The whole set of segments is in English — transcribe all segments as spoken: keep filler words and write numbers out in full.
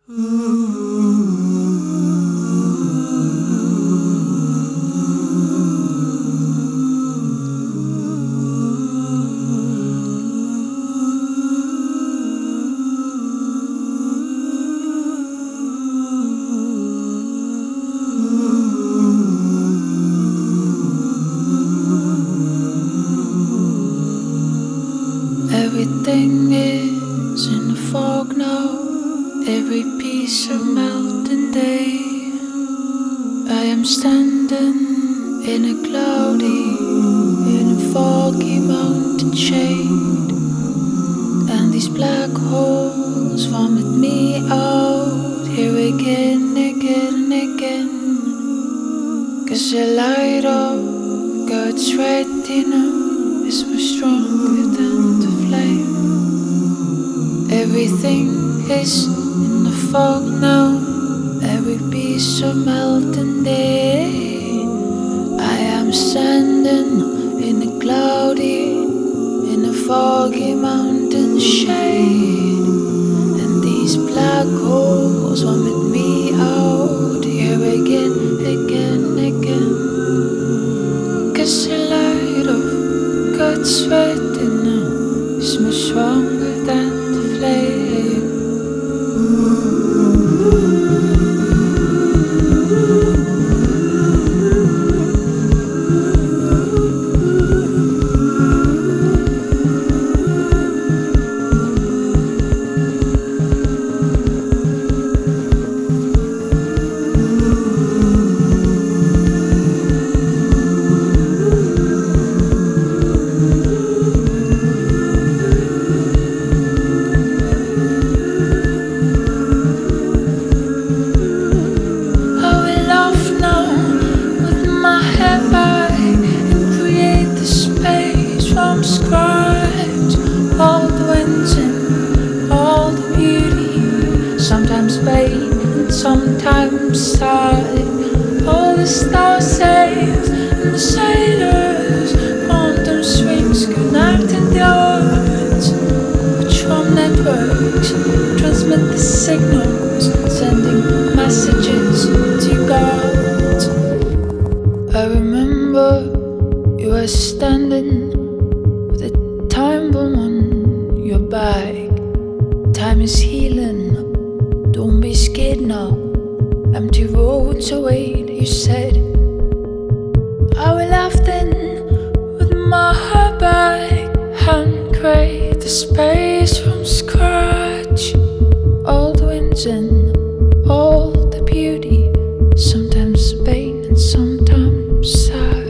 Everything is in the fog now. Every piece of melting day. I am standing in a cloudy, in a foggy mountain shade, and these black holes vomit me out here again, again, again. 'Cause the light of God's retina is more stronger than the flame. Everything is in the fog now. Every piece of melting day. I am standing in a cloudy, in a foggy mountain shade, and these black holes vomit me out here again, again, again. 'Cause the light of God's retina is much stronger than the flame. Sometimes vain and sometimes sad. All the star sails and the sailors, quantum swings connecting the earth, which from networks transmit the signals, sending messages to God. I remember you were standing with a time bomb on your back. Time is healing. Don't be scared now. Empty roads await, you said. I will laugh then with my heart back and create the space from scratch. All the winds and all the beauty, sometimes vain and sometimes sad.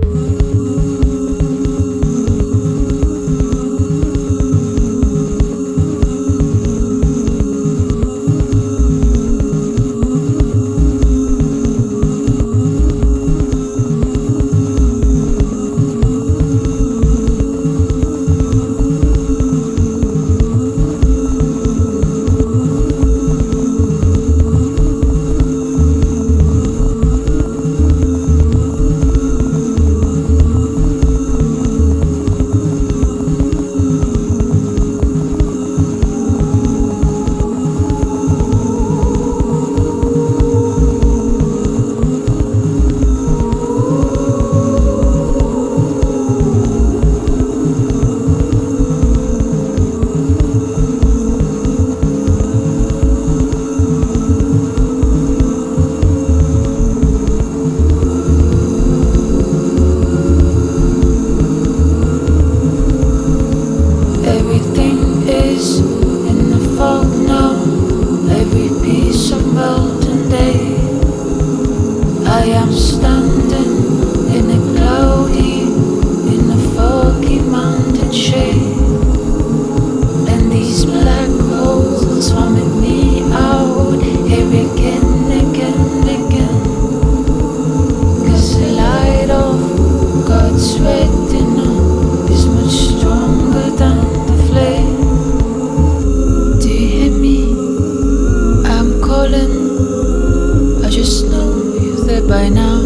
I am standing in a cloudy, in a foggy mountain shade, and these black holes vomit me out here again, again, again. 'Cause the light of God's retina is much stronger than the flame. Do you hear me? I'm calling. I just know you're there by now.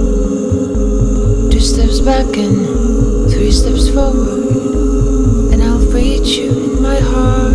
Two steps back and three steps forward, and I'll reach you in my heart.